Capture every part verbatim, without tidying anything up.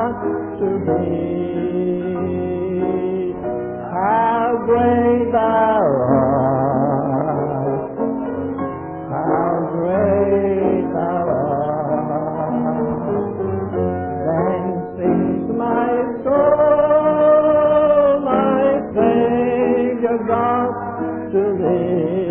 God to thee. How great thou art, how great thou art. Then sings my soul, my Savior God to thee.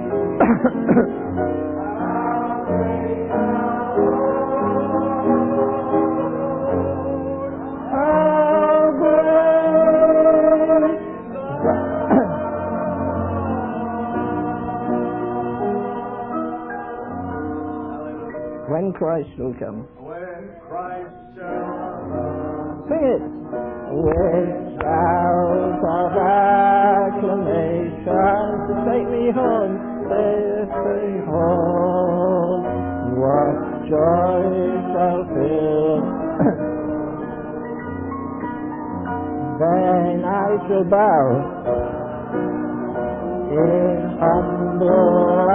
When Christ shall come. When Christ shall come. Sing it. With shouts of acclamation to take me home, take me home. What joy shall fill. Then I shall bow in humble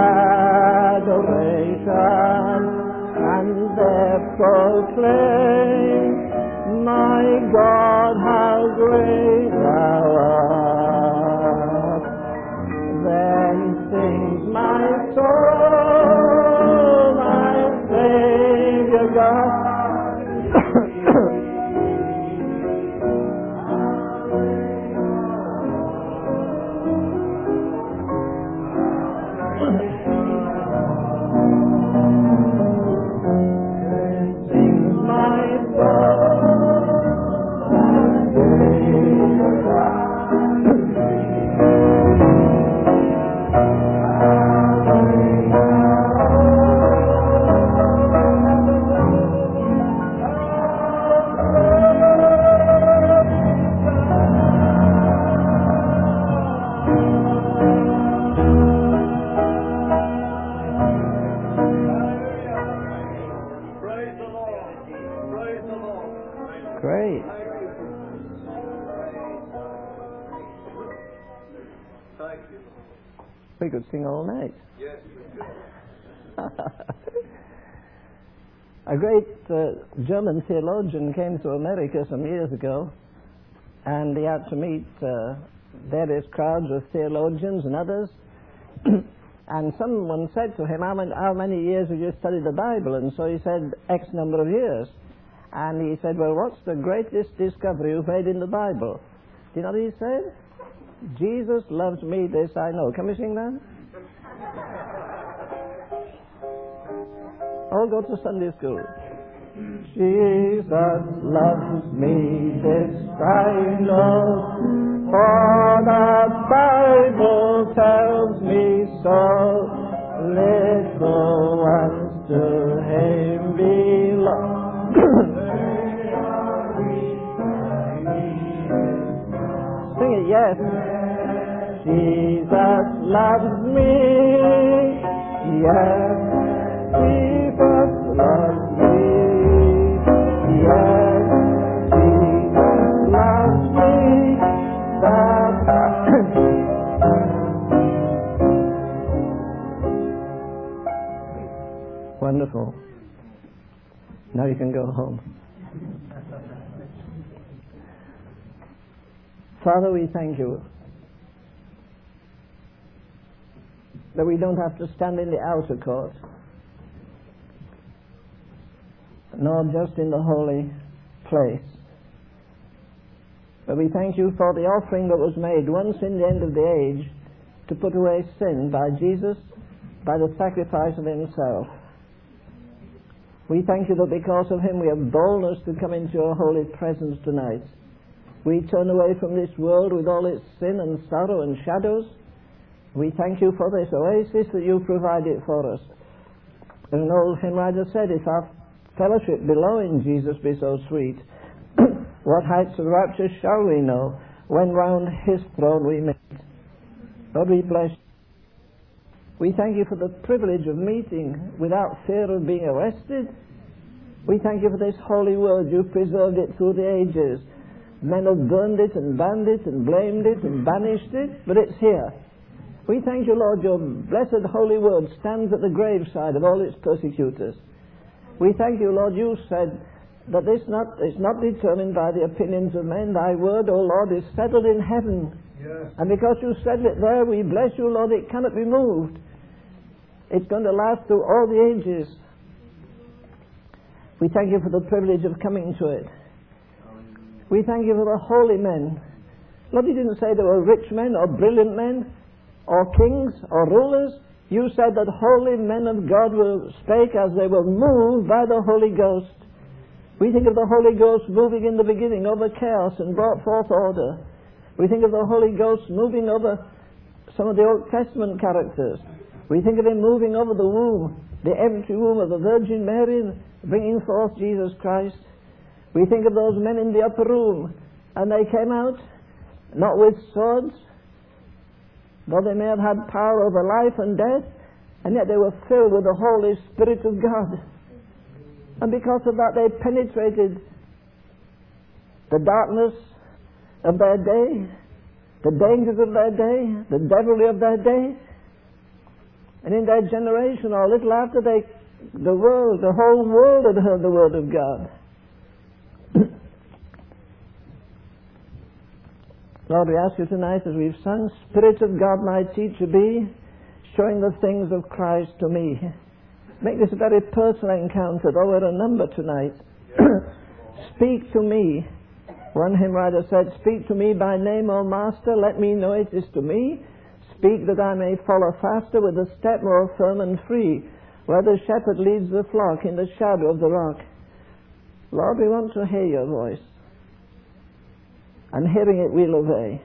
adoration, and there proclaim, my God, how great thou art. Then sings my soul, my Savior God. Great. Thank you. We could sing all night. Yes, we could. A great uh, German theologian came to America some years ago, and he had to meet uh, various crowds of theologians and others. And someone said to him, how many, how many years have you studied the Bible? And so he said, X number of years. And he said, well, what's the greatest discovery you've made in the Bible? Do you know what he said? Jesus loves me, this I know. Can we sing that? All go to Sunday school. Jesus loves me, this I know, for the Bible tells me so. Little ones to him belong. Sing it, yes. Jesus loves me, yes. Jesus loves me, yes. Jesus loves me, that's wonderful. Now you can go home. Father, we thank you that we don't have to stand in the outer court, nor just in the holy place. But we thank you for the offering that was made once in the end of the age to put away sin by Jesus, by the sacrifice of himself. We thank you that because of him we have boldness to come into your holy presence tonight. We turn away from this world with all its sin and sorrow and shadows. We thank you for this oasis that you provided for us. As an old hymn writer said, if our fellowship below in Jesus be so sweet, what heights of rapture shall we know when round his throne we meet? Lord, we bless you. We thank you for the privilege of meeting without fear of being arrested. We thank you for this holy word. You've preserved it through the ages. Men have burned it and banned it and blamed it and banished it, but it's here. We thank you, Lord, your blessed holy word stands at the graveside of all its persecutors. We thank you, Lord, you said that this not is not determined by the opinions of men. Thy word, O Lord, is settled in heaven. Yes. And because you settled it there, we bless you, Lord, it cannot be moved. It's going to last through all the ages. We thank you for the privilege of coming to it. We thank you for the holy men. Lord, you didn't say there were rich men or brilliant men or kings or rulers. You said that holy men of God will spake as they were moved by the Holy Ghost. We think of the Holy Ghost moving in the beginning over chaos and brought forth order. We think of the Holy Ghost moving over some of the Old Testament characters. We think of him moving over the womb, the empty womb of the Virgin Mary, bringing forth Jesus Christ. We think of those men in the upper room, and they came out not with swords, though they may have had power over life and death, and yet they were filled with the Holy Spirit of God. And because of that, they penetrated the darkness of their day, the dangers of their day, the devilry of their day. And in their generation, or a little after, they, the world, the whole world had heard the word of God. Lord, we ask you tonight, as we've sung, Spirit of God, my teacher be, showing the things of Christ to me. Make this a very personal encounter, though we're a number tonight. Speak to me. One hymn writer said, speak to me by name, O Master, let me know it is to me. Speak that I may follow faster with a step more firm and free, where the shepherd leads the flock in the shadow of the rock. Lord, we want to hear your voice. And hearing it, we'll obey.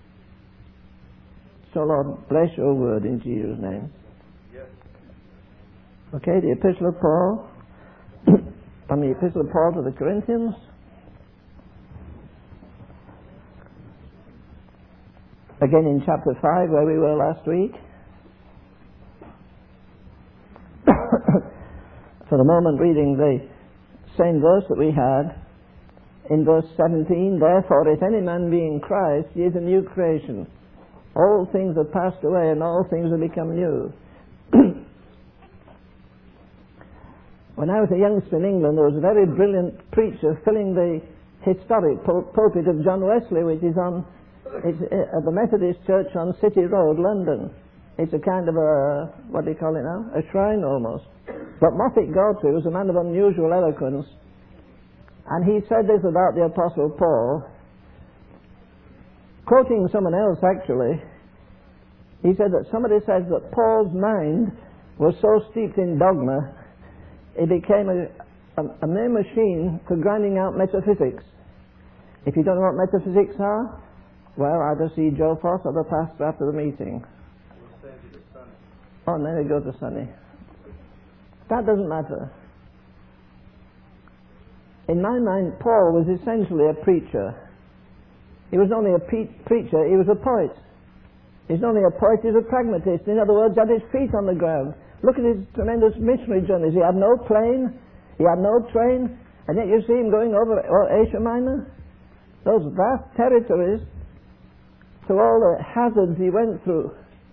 So, Lord, bless your word in Jesus' name. Yes. Okay, the Epistle of Paul. From the Epistle of Paul to the Corinthians. Again in chapter five, where we were last week. For the moment, reading the same verse that we had. In verse seventeen, therefore, if any man be in Christ, he is a new creation. All things have passed away, and all things have become new. When I was a youngster in England, there was a very brilliant preacher filling the historic pul- pulpit of John Wesley, which is on it's at the Methodist Church on City Road, London. It's a kind of a, what do you call it now? A shrine almost. But Moffat Godfrey was a man of unusual eloquence. And he said this about the Apostle Paul, quoting someone else actually. He said that somebody says that Paul's mind was so steeped in dogma, it became a, a, a mere machine for grinding out metaphysics. If you don't know what metaphysics are, well, either see Joe Foss or the pastor after the meeting. We'll send you to Sunny. Oh, there you go to Sunny. That doesn't matter. In my mind, Paul was essentially a preacher. He was not only a pre- preacher, he was a poet. He's not only a poet, he's a pragmatist. In other words, had his feet on the ground. Look at his tremendous missionary journeys. He had no plane, he had no train, and yet you see him going over Asia Minor. Those vast territories, through all the hazards he went through.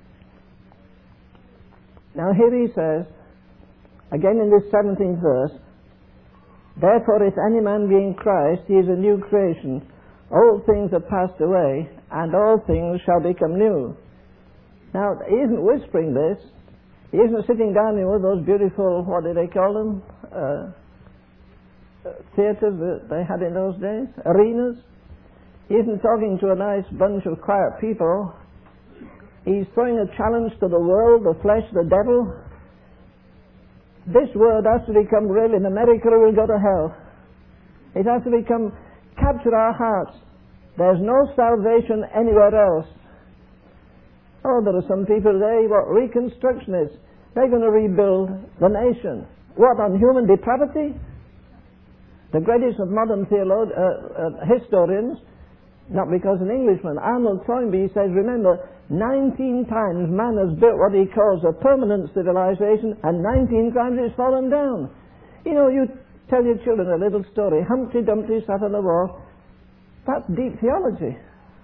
Now here he says, again in this seventeenth verse, therefore, if any man be in Christ, he is a new creation. Old things are passed away, and all things shall become new. Now, he isn't whispering this. He isn't sitting down in one of those beautiful, what do they call them? Uh, theatres that they had in those days? Arenas. He isn't talking to a nice bunch of quiet people. He's throwing a challenge to the world, the flesh, the devil. This word has to become real in America or we'll go to hell. It has to become, capture our hearts. There's no salvation anywhere else. Oh, there are some people today, what, reconstructionists. They're going to rebuild the nation. What, on human depravity? The greatest of modern theolog- uh, uh, historians, not because an Englishman, Arnold Toynbee says, remember, nineteen times man has built what he calls a permanent civilization, and nineteen times it's fallen down. You know, you tell your children a little story. Humpty Dumpty sat on the wall. That's deep theology.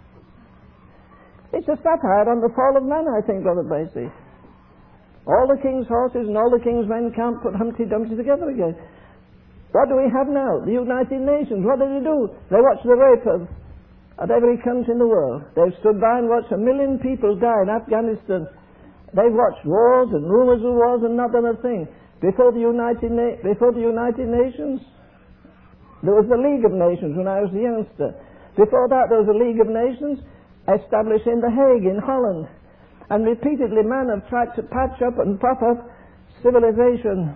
It's a satire on the fall of man, I think, Brother Bracey. All the king's horses and all the king's men can't put Humpty Dumpty together again. What do we have now? The United Nations. What do they do? They watch the rape of, of every country in the world. They've stood by and watched a million people die in Afghanistan. They've watched wars and rumors of wars and not done a thing. Before the United Na- before the United Nations, there was the League of Nations when I was a youngster. Before that, there was the League of Nations established in The Hague in Holland. And repeatedly men have tried to patch up and prop up civilization.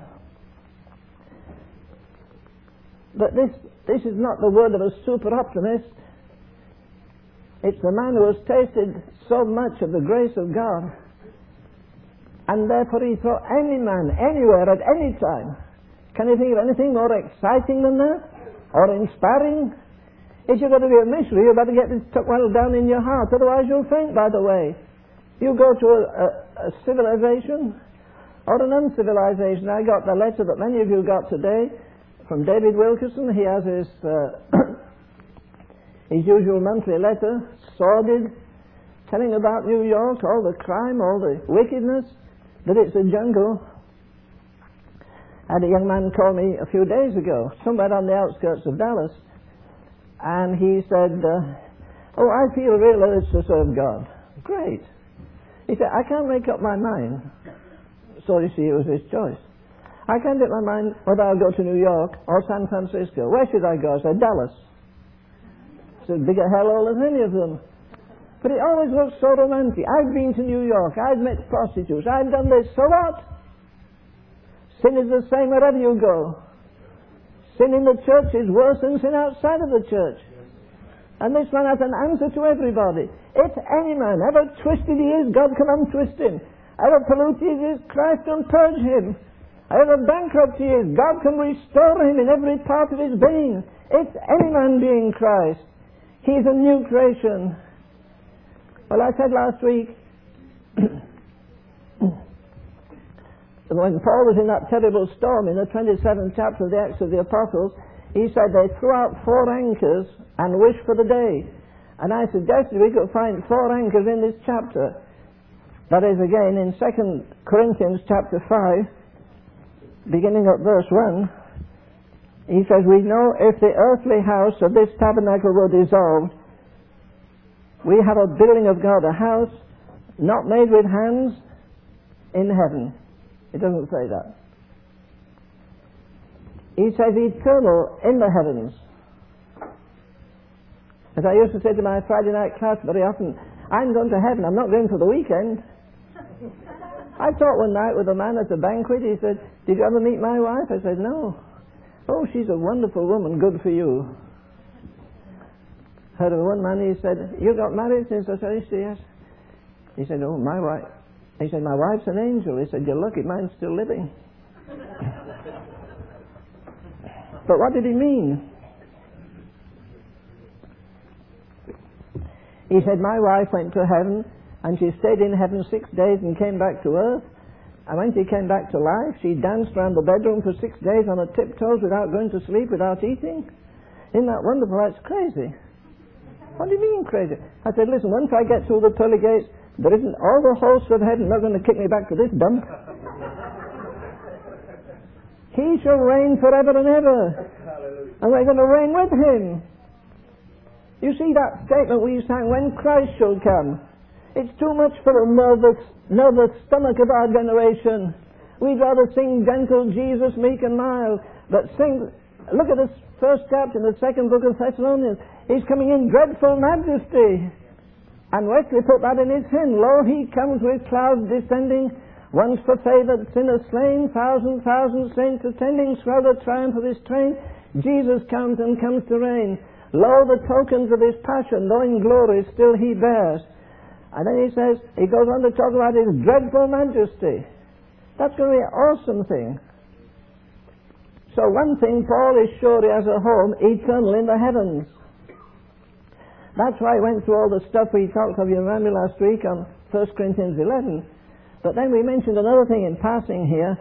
But this, this is not the word of a super optimist. It's the man who has tasted so much of the grace of God. And therefore he thought any man, anywhere, at any time. Can you think of anything more exciting than that? Or inspiring? If you're going to be a missionary, you better get this tucked well down in your heart. Otherwise you'll faint, by the way. You go to a, a, a civilization or an uncivilization. I got the letter that many of you got today from David Wilkerson. He has his uh, his usual monthly letter, sordid, telling about New York, all the crime, all the wickedness, that it's a jungle. I had a young man call me a few days ago, somewhere on the outskirts of Dallas, and he said, uh, oh, I feel real urge to serve God. Great. He said, I can't make up my mind. So you see, it was his choice. I can't make my mind whether I'll go to New York or San Francisco. Where should I go? I said, Dallas. It's a bigger hellhole than any of them. But it always looks so romantic. I've been to New York. I've met prostitutes. I've done this. So what? Sin is the same wherever you go. Sin in the church is worse than sin outside of the church. And this man has an answer to everybody. If any man, ever twisted he is, God can untwist him. Ever polluted he is, Christ can purge him. However bankrupt he is, God can restore him in every part of his being. If any man be in Christ, he is a new creation. Well, I said last week, when Paul was in that terrible storm in the twenty-seventh chapter of the Acts of the Apostles, he said they threw out four anchors and wished for the day. And I suggested we could find four anchors in this chapter. That is again in Second Corinthians chapter five, beginning at verse one, he says, we know if the earthly house of this tabernacle were dissolved, we have a building of God, a house not made with hands in heaven. It doesn't say that. He says eternal in the heavens. As I used to say to my Friday night class very often, I'm going to heaven, I'm not going for the weekend. I talked one night with a man at a banquet. He said, did you ever meet my wife? I said, no. Oh, she's a wonderful woman, good for you. Heard of one man, he said, you got married since I said, yes. He said, oh, my wife. He said, my wife's an angel. He said, you're lucky, mine's still living. But what did he mean? He said, my wife went to heaven, and she stayed in heaven six days and came back to earth. And when she came back to life, she danced around the bedroom for six days on her tiptoes without going to sleep, without eating. Isn't that wonderful? That's crazy. What do you mean crazy? I said, listen, once I get through the pearly gates, there isn't all the hosts of heaven not going to kick me back to this dump. He shall reign forever and ever. And we're going to reign with him. You see that statement we sang, when Christ shall come. It's too much for the nervous, nervous stomach of our generation. We'd rather sing gentle Jesus, meek and mild. But sing, look at this first chapter in the second book of Thessalonians. He's coming in dreadful majesty. And Wesley put that in his hymn. Lo, he comes with clouds descending, once for favoured sinners slain, thousand, thousand saints attending, swell the triumph of his train. Jesus comes and comes to reign. Lo, the tokens of his passion, though in glory, still he bears. And then he says, he goes on to talk about his dreadful majesty. That's going to be an awesome thing. So one thing, Paul is sure he has a home eternal in the heavens. That's why I went through all the stuff we talked of, you remember last week on First Corinthians eleven. But then we mentioned another thing in passing here.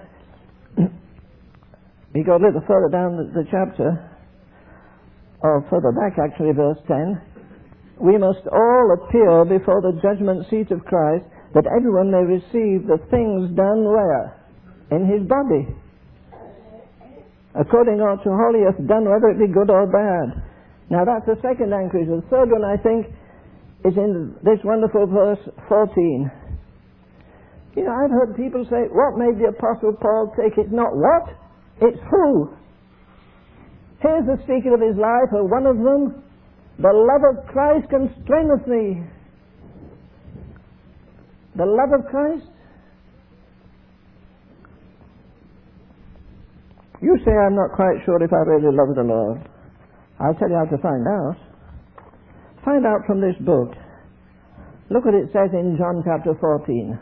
We go a little further down the, the chapter, or further back actually, verse ten. We must all appear before the judgment seat of Christ, that everyone may receive the things done where? In his body. according to all he hath done, whether it be good or bad. Now that's the second anchorage. The third one, I think, is in this wonderful verse fourteen. You know, I've heard people say, what made the Apostle Paul take it? Not what, it's who. Here's the secret of his life, or one of them. The love of Christ constraineth me. The love of Christ. You say, I'm not quite sure if I really love the Lord. I'll tell you how to find out. Find out from this book. Look what it says in John chapter fourteen.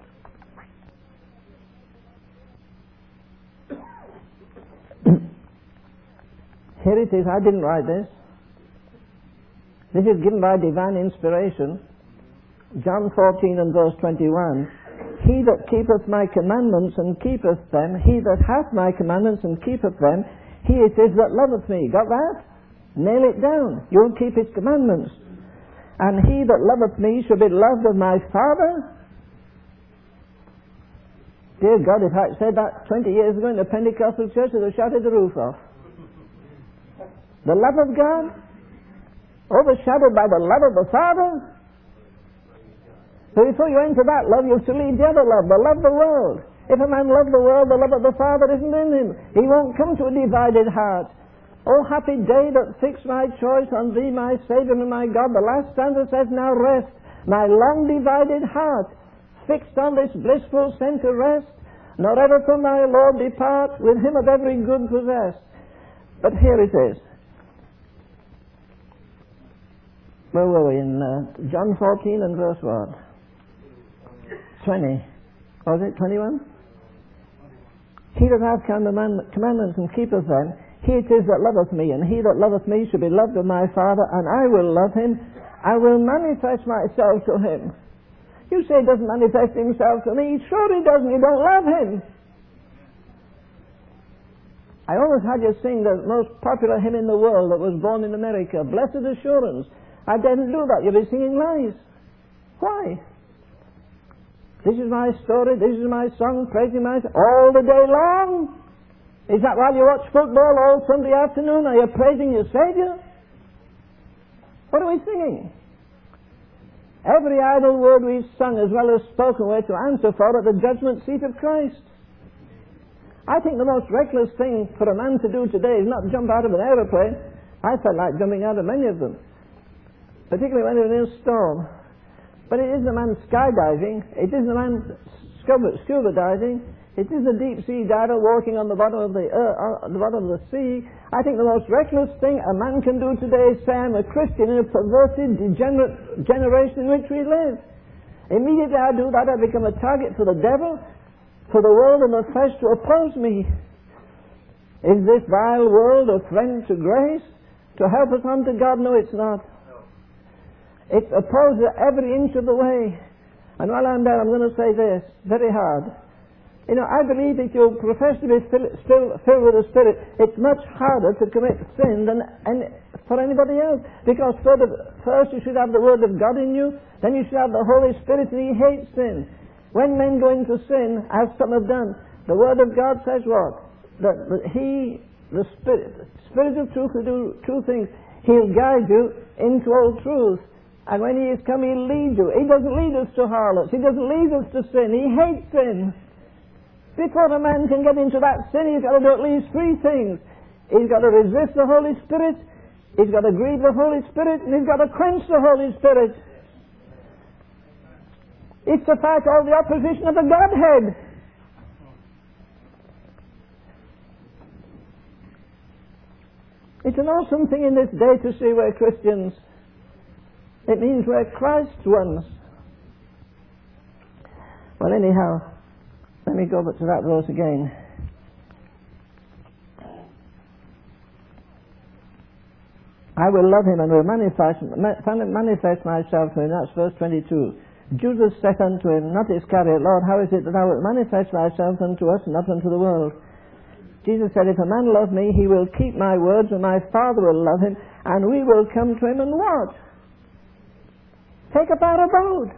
Here it is. I didn't write this. This is given by divine inspiration. John fourteen and verse twenty-one. He that keepeth my commandments and keepeth them, he that hath my commandments and keepeth them, he it is that loveth me. Got that? Nail it down. You'll keep his commandments. And he that loveth me shall be loved of my Father. Dear God, if I said that twenty years ago in the Pentecostal church, they'd have shouted the roof off. The love of God, overshadowed by the love of the Father. So before you enter that love, you have to leave the other love, the love of the world. If a man love the world, the love of the Father isn't in him. He won't come to a divided heart. Oh, happy day that fixed my choice on thee, my Saviour and my God. The last stanza says, now rest, my long divided heart, fixed on this blissful centre rest, nor ever from thy Lord depart, with him of every good possessed. But here it is. Where were we? In uh, John fourteen and verse what? twenty. Was it twenty-one? He that hath commandments and keepeth them, he it is that loveth me, and he that loveth me shall be loved of my Father, and I will love him. I will manifest myself to him. You say he doesn't manifest himself to me. Sure he doesn't. You don't love him. I always had you sing the most popular hymn in the world that was born in America, Blessed Assurance. I didn't do that. You'll be singing lies. Why? This is my story, this is my song, praising my all the day long. Is that while you watch football all Sunday afternoon? Are you praising your Saviour? What are we singing? Every idle word we've sung as well as spoken we're to answer for at the judgment seat of Christ. I think the most reckless thing for a man to do today is not jump out of an aeroplane. I felt like jumping out of many of them, particularly when they're in a storm. But it isn't a man skydiving, it isn't a man scuba, scuba diving, it isn't a deep sea diver walking on the bottom of the uh, on the bottom of the sea. I think the most reckless thing a man can do today is say, I'm a Christian in a perverted, degenerate generation in which we live. Immediately I do that, I become a target for the devil, for the world and the flesh to oppose me. Is this vile world a friend to grace, to help us unto God? No, it's not. It's opposed every inch of the way. And while I'm there, I'm going to say this, very hard. You know, I believe if you profess to be fill, still filled with the Spirit, it's much harder to commit sin than any, for anybody else. Because first you should have the Word of God in you, then you should have the Holy Spirit, and He hates sin. When men go into sin, as some have done, the Word of God says what? That, that He, the Spirit, the Spirit of truth will do two things. He'll guide you into all truth. And when He is come, He'll lead you. He doesn't lead us to harlots. He doesn't lead us to sin. He hates sin. Before a man can get into that sin, he's got to do at least three things. He's got to resist the Holy Spirit, he's got to grieve the Holy Spirit, and he's got to quench the Holy Spirit. It's to fight all the opposition of the Godhead. It's an awesome thing in this day to see we're Christians. It means we're Christ's ones. Well, anyhow, let me go back to that verse again. I will love him and will manifest, manifest myself to him. That's verse twenty-two. Judas said unto him, not Iscariot, Lord, how is it that thou wilt manifest thyself unto us and not unto the world? Jesus said, if a man love me, he will keep my words, and my Father will love him, and we will come to him and what? Take up our abode.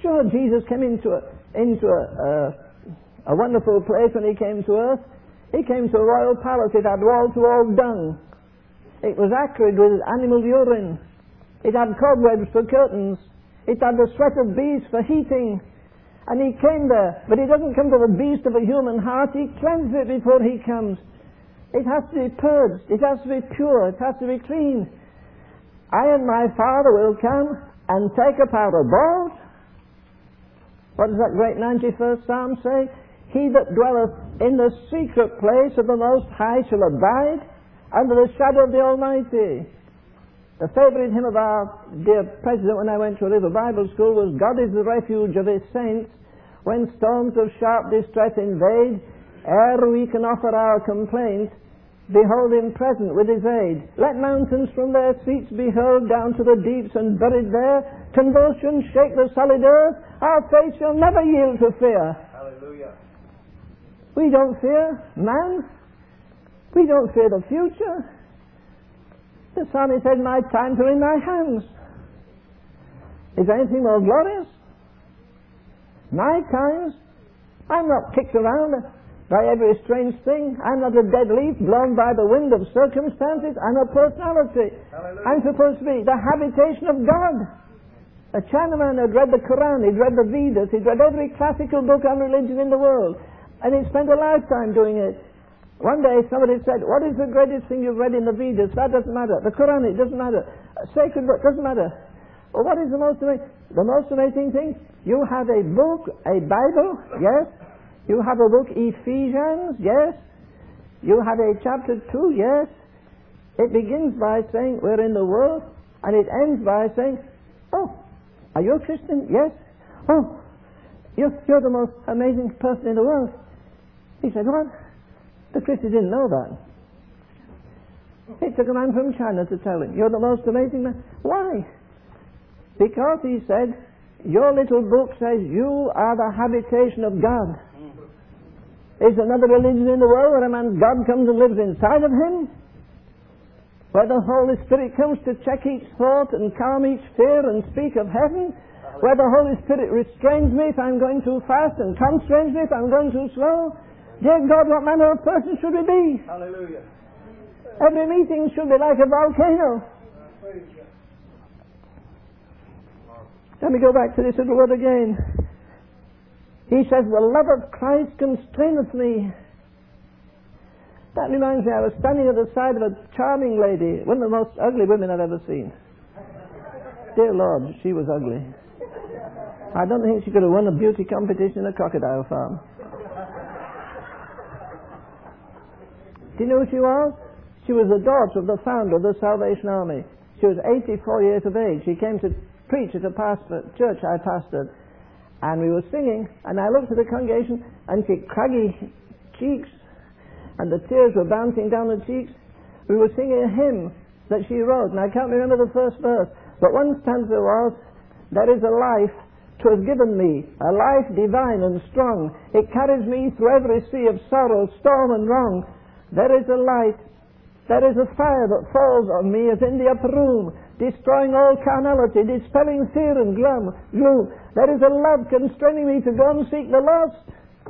Sure, Jesus came into a, into a, a, a wonderful place when he came to earth. He came to a royal palace. It had wall-to-wall dung. It was acrid with animal urine. It had cobwebs for curtains. It had the sweat of beasts for heating. And he came there. But he doesn't come to the beast of a human heart. He cleanses it before he comes. It has to be purged. It has to be pure. It has to be clean. I and my Father will come and take up our abode. What does that great ninety-first Psalm say? He that dwelleth in the secret place of the Most High shall abide under the shadow of the Almighty. The favourite hymn of our dear President when I went to a little Bible school was, God is the refuge of his saints when storms of sharp distress invade. Ere we can offer our complaint, behold him present with his aid. Let mountains from their seats be hurled down to the deeps and buried there. Convulsions shake the solid earth. Our faith shall never yield to fear. Hallelujah. We don't fear man. We don't fear the future. The psalmist said, my times are in my hands. Is there anything more glorious? My times? I'm not kicked around by every strange thing. I'm not a dead leaf blown by the wind of circumstances. I'm a personality. Hallelujah. I'm supposed to be the habitation of God. A Chinaman had read the Quran, he'd read the Vedas, he'd read every classical book on religion in the world, and he spent a lifetime doing it. One day somebody said, what is the greatest thing you've read in the Vedas? That doesn't matter. The Quran, it doesn't matter. A sacred book, doesn't matter. Well, what is the most amazing? The most amazing thing? You have a book, a Bible, yes. You have a book, Ephesians, yes. You have a chapter two, yes. It begins by saying, we're in the world, and it ends by saying, oh, are you a Christian? Yes. Oh, you're, you're the most amazing person in the world. He said, what? The Christian didn't know that. It took a man from China to tell him, you're the most amazing man. Why? Because he said, your little book says you are the habitation of God. Is there another religion in the world where a man's God comes and lives inside of him? Where the Holy Spirit comes to check each thought and calm each fear and speak of heaven? Where the Holy Spirit restrains me if I'm going too fast and constrains me if I'm going too slow? Dear God, what manner of person should we be? Hallelujah. Every meeting should be like a volcano. Let me go back to this little word again. He says, the love of Christ constraineth me. That reminds me, I was standing at the side of a charming lady, one of the most ugly women I've ever seen. Dear Lord, she was ugly. I don't think she could have won a beauty competition in a crocodile farm. Do you know who she was? She was the daughter of the founder of the Salvation Army. She was eighty-four years of age. She came to preach at a pastor, church I pastored, and we were singing, and I looked at the congregation, and she had craggy cheeks, and the tears were bouncing down the cheeks. We were singing a hymn that she wrote, and I can't remember the first verse, but one stanza was, there is a life 'twas given me, a life divine and strong. It carries me through every sea of sorrow, storm and wrong. There is a light, there is a fire that falls on me as in the upper room, destroying all carnality, dispelling fear and gloom. gloom. There is a love constraining me to go and seek the lost.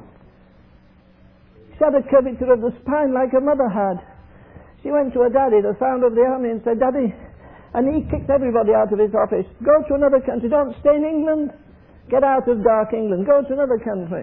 She had a curvature of the spine like her mother had. She went to her daddy, the founder of the army, and said, Daddy, and he kicked everybody out of his office. Go to another country. Don't stay in England. Get out of dark England. Go to another country.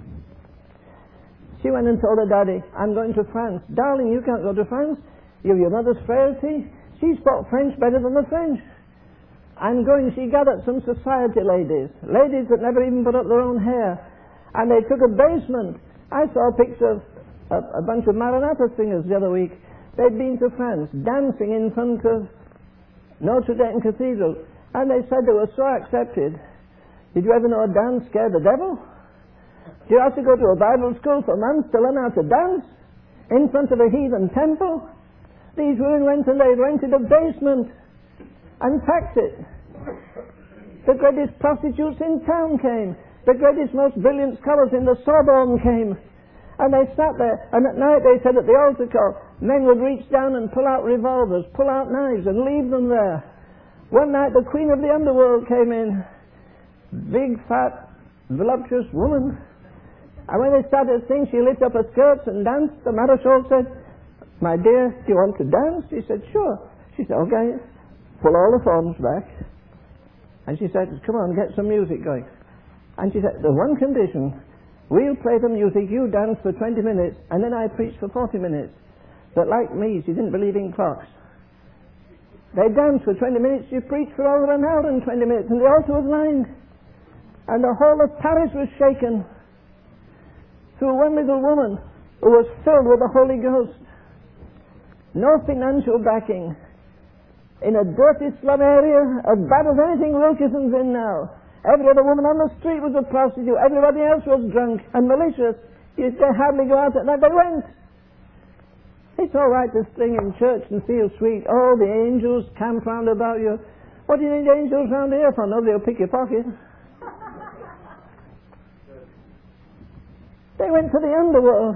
She went and told her daddy, I'm going to France. Darling, you can't go to France. You have your mother's frailty. She spoke French better than the French. I'm going, she gathered some society ladies, ladies that never even put up their own hair, and they took a basement. I saw a picture of a, a bunch of Maranatha singers the other week. They'd been to France, dancing in front of Notre Dame Cathedral, and they said they were so accepted. Did you ever know a dance scared the devil? Do you have to go to a Bible school for months to learn how to dance in front of a heathen temple? These women went and they rented a basement and packed it. The greatest prostitutes in town came. The greatest, most brilliant scholars in the Sorbonne came. And they sat there, and at night they said at the altar call, men would reach down and pull out revolvers, pull out knives, and leave them there. One night the queen of the underworld came in. big, fat, voluptuous woman. And when they started to sing, she lifted up her skirts and danced. The Marischal said, "My dear, do you want to dance?" She said, "Sure." She said, "Okay, pull all the phones back." And she said, "Come on, get some music going." And she said, "There's one condition. We'll play the music, you dance for twenty minutes, and then I preach for forty minutes. But like me, she didn't believe in clocks. They danced for twenty minutes, she preached for over an hour and twenty minutes, and the altar was lined. And the whole of Paris was shaken through one little woman who was filled with the Holy Ghost. No financial backing. In a dirty slum area, as bad as anything Wilkinson's in now. Every other woman on the street was a prostitute. Everybody else was drunk and malicious. You could hardly go out at night. They went. It's all right to sing in church and feel sweet. Oh, the angels camp round about you. What do you need angels round here for? Nobody will pick your pocket. They went to the underworld.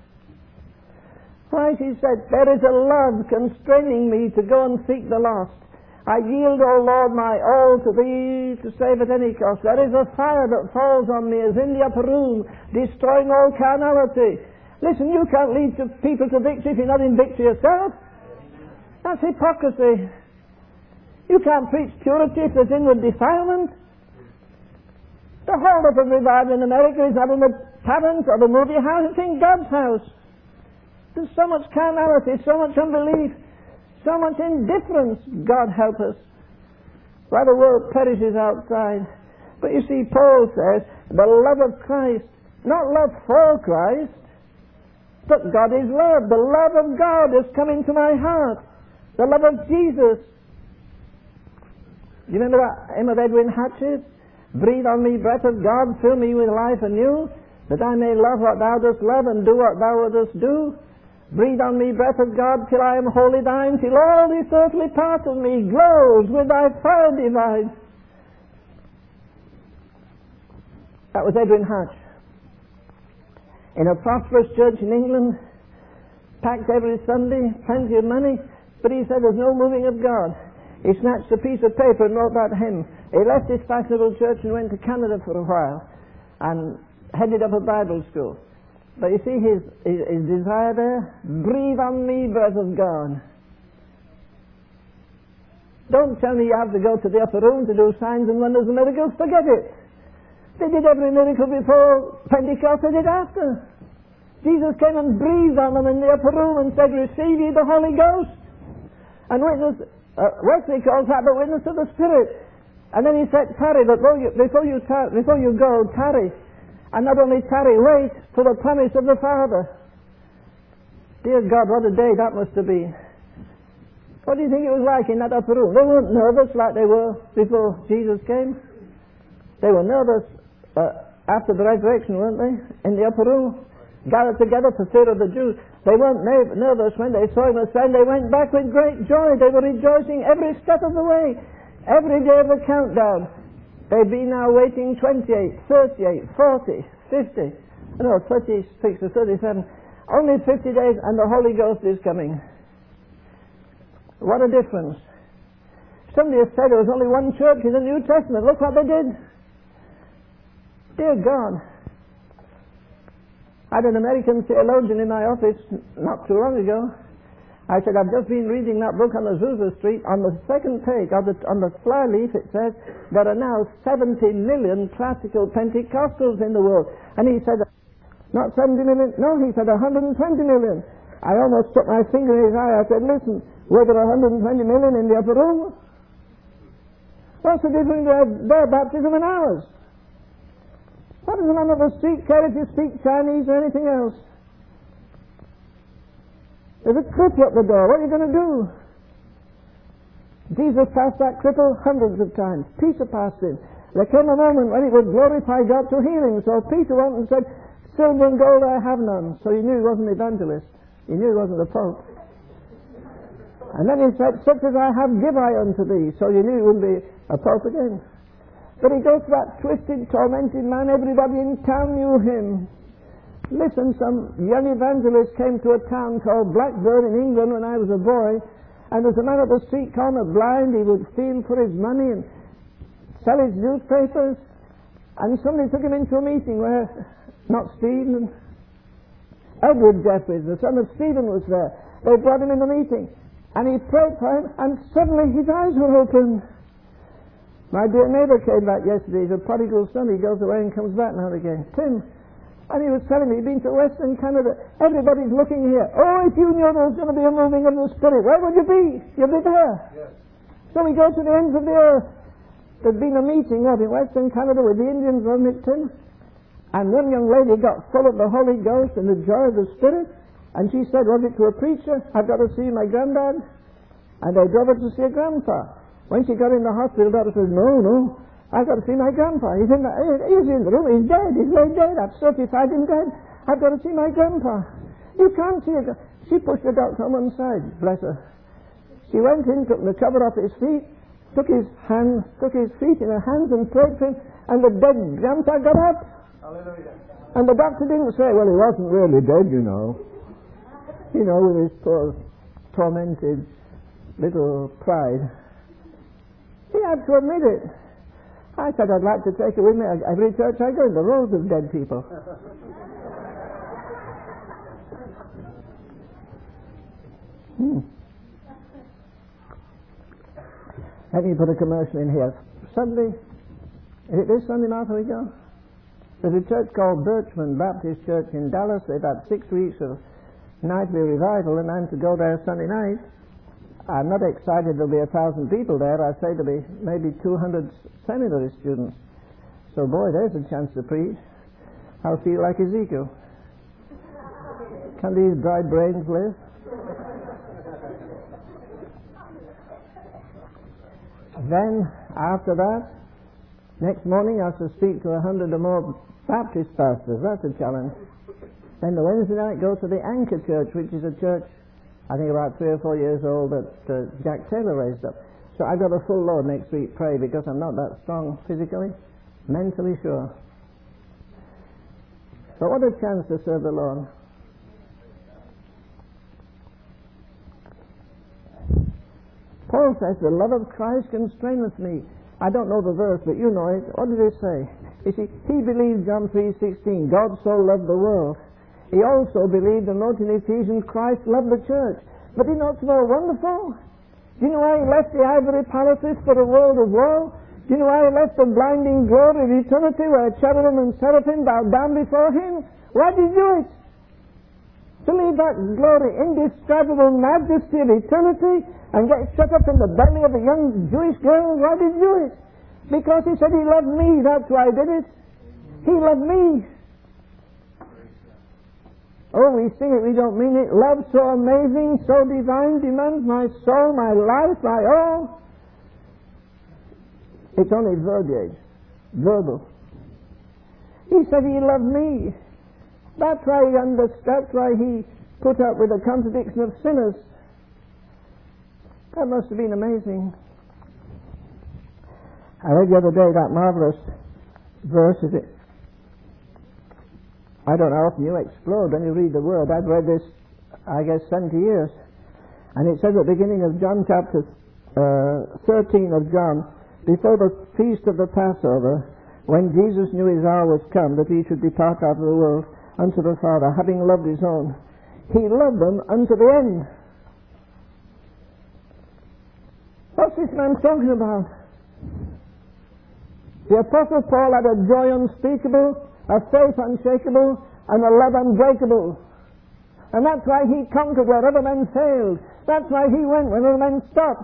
Why, she said, "There is a love constraining me to go and seek the lost. I yield, O Lord, my all to Thee to save at any cost. There is a fire that falls on me as in the upper room, destroying all carnality." Listen, you can't lead to people to victory if you're not in victory yourself. That's hypocrisy. You can't preach purity if there's inward defilement. The whole of the revival in America is not in the taverns or the movie house, it's in God's house. There's so much carnality, so much unbelief, so much indifference. God help us. Why the world perishes outside. But you see, Paul says, the love of Christ, not love for Christ, but God is love. The love of God has come into my heart. The love of Jesus. You remember that hymn of Edwin Hatchett? "Breathe on me, breath of God, fill me with life anew, that I may love what Thou dost love and do what Thou wouldst do. Breathe on me, breath of God, till I am wholly Thine, till all this earthly part of me glows with Thy fire divine." That was Edwin Hatch. In a prosperous church in England, packed every Sunday, plenty of money, but he said there's no moving of God. He snatched a piece of paper and wrote that hymn. He left his fashionable church and went to Canada for a while and headed up a Bible school. But you see his, his, his desire there? Breathe on me, breath of God. Don't tell me you have to go to the upper room to do signs and wonders and miracles. Forget it. They did every miracle before Pentecost, they did after. Jesus came and breathed on them in the upper room and said, "Receive ye the Holy Ghost." And witness, uh, Wesley calls that the witness of the Spirit. And then he said, "Tarry, but before you, before you, tar- before you go, tarry. And not only tarry, wait for the promise of the Father." Dear God, what a day that must have been. What do you think it was like in that upper room? They weren't nervous like they were before Jesus came. They were nervous uh, after the resurrection, weren't they? In the upper room, gathered together for fear of the Jews. They weren't na- nervous when they saw him ascend. They went back with great joy. They were rejoicing every step of the way. Every day of the countdown. They'd be now waiting twenty-eight, thirty-eight, forty, fifty, no, thirty-six or thirty-seven. Only fifty days and the Holy Ghost is coming. What a difference. Somebody has said there was only one church in the New Testament. Look what they did. Dear God. I had an American theologian in my office not too long ago. I said, "I've just been reading that book on Azusa Street. On the second page, on the, on the flyleaf, it says, there are now seventy million classical Pentecostals in the world." And he said, "Not seventy million, no," he said, one hundred twenty million. I almost stuck my finger in his eye. I said, "Listen, were there one hundred twenty million in the upper room? What's the difference between their baptism and ours? What does a man of the street care if you speak Chinese or anything else? There's a cripple at the door. What are you going to do?" Jesus passed that cripple hundreds of times. Peter passed him. There came a moment when it would glorify God to heal him. So Peter went and said, "Silver and gold I have none." So he knew he wasn't an evangelist. He knew he wasn't the Pope. And then he said, "Such as I have give I unto thee." So you knew he wouldn't be a Pope again. But he goes to that twisted, tormented man. Everybody in town knew him. Listen, some young evangelist came to a town called Blackburn in England when I was a boy, and there's a man at the street corner blind. He would steal for his money and sell his newspapers. And somebody took him into a meeting where, not Stephen, Edward Jeffreys, the son of Stephen, was there. They brought him in the meeting, and he prayed for him, and suddenly his eyes were opened. My dear neighbour came back yesterday. He's a prodigal son. He goes away and comes back now and again. Tim. And he was telling me he'd been to Western Canada. Everybody's looking here. Oh, if you knew there was going to be a moving of the Spirit, where would you be? You'd be there. Yes. So we go to the ends of the earth. There'd been a meeting out in Western Canada with the Indians, wasn't it, Tim? And one young lady got full of the Holy Ghost and the joy of the Spirit. And she said, was it to a preacher? I've got to see my granddad. And they drove her to see her grandpa. When she got in the hospital, the doctor says, no, no, I've got to see my grandpa. He's in the, he's in the room. He's dead. He's laid dead. I've certified him dead. I've got to see my grandpa. You can't see it. She pushed the doctor on one side, bless her. She went in, took the cover off his feet, took his hands, took his feet in her hands and prayed for him, and the dead grandpa got up. Hallelujah. And the doctor didn't say, well, he wasn't really dead, you know. You know, with his poor, tormented little pride. He had to admit it. I said I'd like to take it with me. Every church I go in, the rows of dead people. hmm. Let me put a commercial in here. Sunday, is it this Sunday, Martha, we go? There's a church called Birchman Baptist Church in Dallas. They've had six weeks of nightly revival, and I'm to go there Sunday night. I'm not excited there'll be a thousand people there. I say there'll be maybe two hundred seminary students. So, boy, there's a chance to preach. I'll feel like Ezekiel. Can these dry brains live? Then, after that, next morning I shall speak to a hundred or more Baptist pastors. That's a challenge. Then the Wednesday night go to the Anchor Church, which is a church I think about three or four years old that uh, Jack Taylor raised up. So I've got a full load next week, pray, because I'm not that strong physically, mentally sure. But what a chance to serve the Lord. Paul says, the love of Christ constraineth me. I don't know the verse, but you know it. What did it say? You see, he believed John three sixteen, God so loved the world. He also believed and wrote in Ephesians, Christ loved the church. But you know what's more wonderful? Do you know why he left the ivory palaces for a world of woe? Do you know why he left the blinding glory of eternity where cherubim and seraphim bowed down before him? Why did he do it? To leave that glory, indescribable majesty of eternity and get shut up in the belly of a young Jewish girl? Why did he do it? Because he said he loved me, that's why he did it. He loved me. Oh, we sing it, we don't mean it. Love so amazing, so divine, demands my soul, my life, my all. It's only verbiage, verbal. He said he loved me. That's why he understood, that's why he put up with the contradiction of sinners. That must have been amazing. I read the other day that marvelous verse, is it? I don't know how often you explode when you read the Word. I've read this, I guess, seventy years. And it says at the beginning of John chapter uh, thirteen of John, before the feast of the Passover, when Jesus knew his hour was come, that he should depart out of the world unto the Father, having loved his own, he loved them unto the end. What's this man talking about? The Apostle Paul had a joy unspeakable, a faith unshakable, and a love unbreakable. And that's why he conquered where other men failed. That's why he went when other men stopped.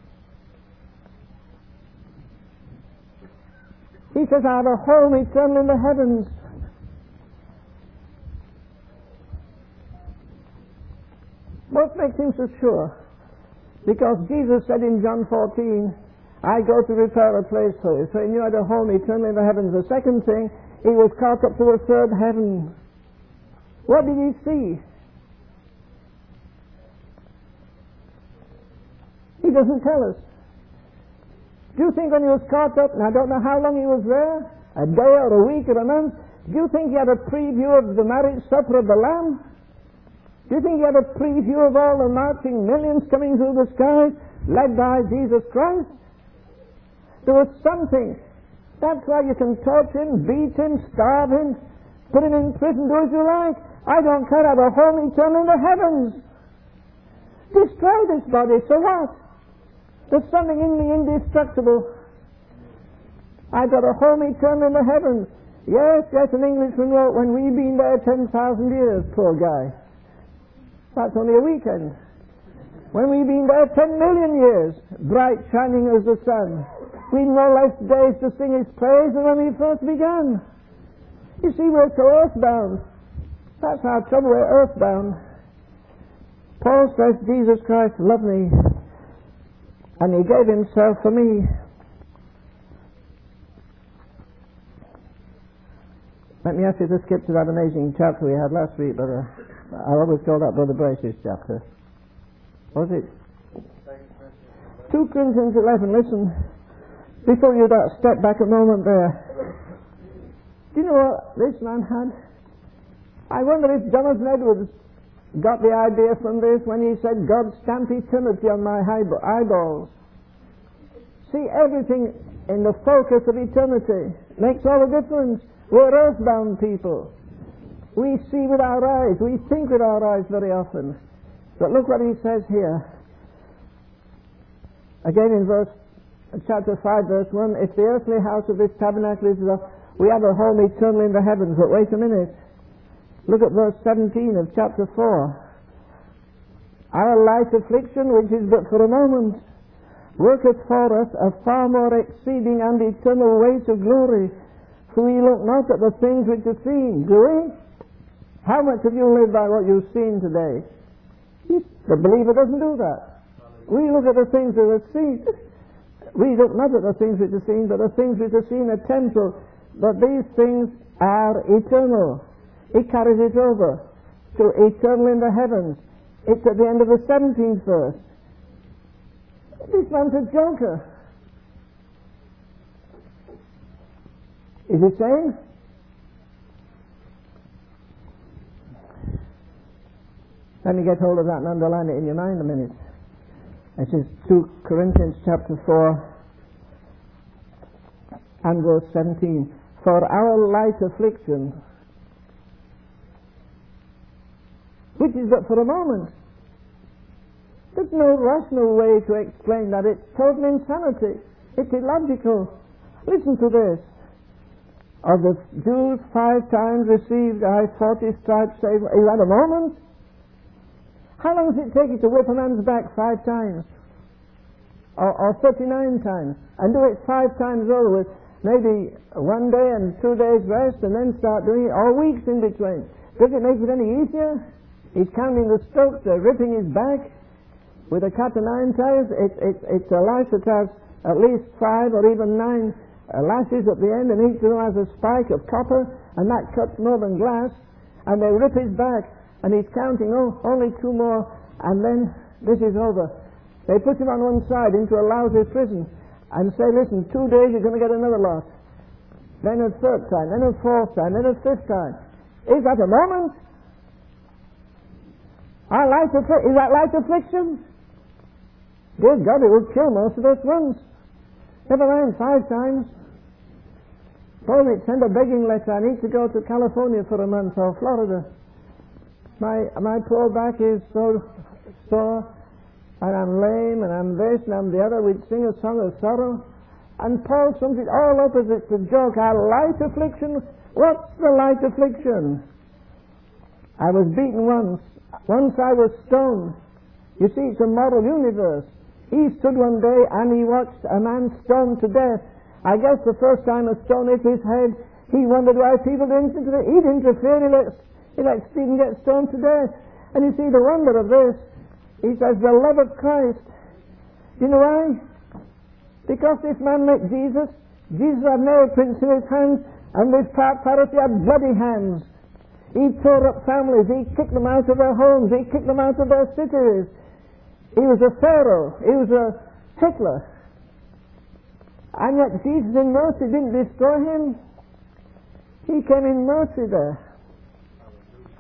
He says, I have a home eternal in the heavens. What makes him so sure? Because Jesus said in John fourteen, I go to prepare a place for you. So he knew I had a home eternal in the heavens. The second thing, he was caught up to the third heaven. What did he see? He doesn't tell us. Do you think when he was caught up, and I don't know how long he was there, a day or a week or a month, do you think he had a preview of the marriage supper of the Lamb? Do you think he had a preview of all the marching millions coming through the sky, led by Jesus Christ? There was something That's why you can torture him, beat him, starve him, put him in prison, do as you like. I don't care. I have a home eternal in the heavens. Destroy this body, so what? There's something in me indestructible. I've got a home eternal in the heavens. Yes, yes, an Englishman wrote, when we've been there ten thousand years, poor guy. That's only a weekend. When we've been there ten million years, bright shining as the sun, we've no less days to sing his praise than when we first began. You see, we're so earthbound. That's our trouble, we're earthbound. Paul says, Jesus Christ loved me, and he gave himself for me. Let me ask you to skip to that amazing chapter we had last week, brother. I always call that Brother Brace's chapter. What was it? two Corinthians eleven, listen. Before you that, step back a moment there. Do you know what this man had? I wonder if Jonathan Edwards got the idea from this when he said, God stamped eternity on my eyeballs. See, everything in the focus of eternity makes all the difference. We're earthbound people. We see with our eyes, we think with our eyes very often. But look what he says here. Again in verse, chapter five, verse one, if the earthly house of this tabernacle is enough, we have a home eternal in the heavens. But wait a minute. Look at verse seventeen of chapter four. Our light affliction, which is but for a moment, worketh for us a far more exceeding and eternal weight of glory. For we look not at the things which are seen, do we? How much have you lived by what you've seen today? The believer doesn't do that. We look at the things that are seen. We look not at the things which are seen, but the things which are seen are temporal. But these things are eternal. It carries it over to eternal in the heavens. It's at the end of the seventeenth verse. This man's a joker. Is it saying? Let me get hold of that and underline it in your mind a minute. It is two Corinthians chapter four and verse seventeen. For our light affliction, which is but for a moment. There's no rational way to explain that. It's total insanity. It's illogical. Listen to this. Of the Jews five times received I forty stripes saved. Is that a moment? How long does it take you to whip a man's back five times? Or, or thirty-nine times? And do it five times over with maybe one day and two days rest and then start doing it, or weeks in between. Does it make it any easier? He's counting the strokes, they're ripping his back with a cat o' nine tails. It's, it's, it's a lash that has at least five or even nine uh, lashes at the end, and each of them has a spike of copper, and that cuts more than glass, and they rip his back, and he's counting, oh, only two more, and then this is over. They put him on one side into a lousy prison and say, listen, two days you're going to get another lot. Then a third time, then a fourth time, then a fifth time. Is that a moment? Our light affli- is that light affliction? Dear God, it would kill most of us once. Never mind five times. Paul would send a begging letter. I need to go to California for a month, or Florida. My my poor back is so sore, and I'm lame, and I'm this, and I'm the other. We'd sing a song of sorrow. And Paul sums it all up as it's a joke. Our light affliction. What's the light affliction? I was beaten once. Once I was stoned. You see, it's a moral universe. He stood one day and he watched a man stoned to death. I guess the first time a stone hit his head, he wondered why people didn't interfere. He'd interfere. He let, he let Stephen get stoned to death. And you see the wonder of this. He says, the love of Christ. You know why? Because this man met Jesus. Jesus had nail prints in his hands, and this Pharisee had bloody hands. He tore up families. He kicked them out of their homes. He kicked them out of their cities. He was a Pharaoh. He was a Hitler. And yet Jesus in mercy didn't destroy him. He came in mercy there.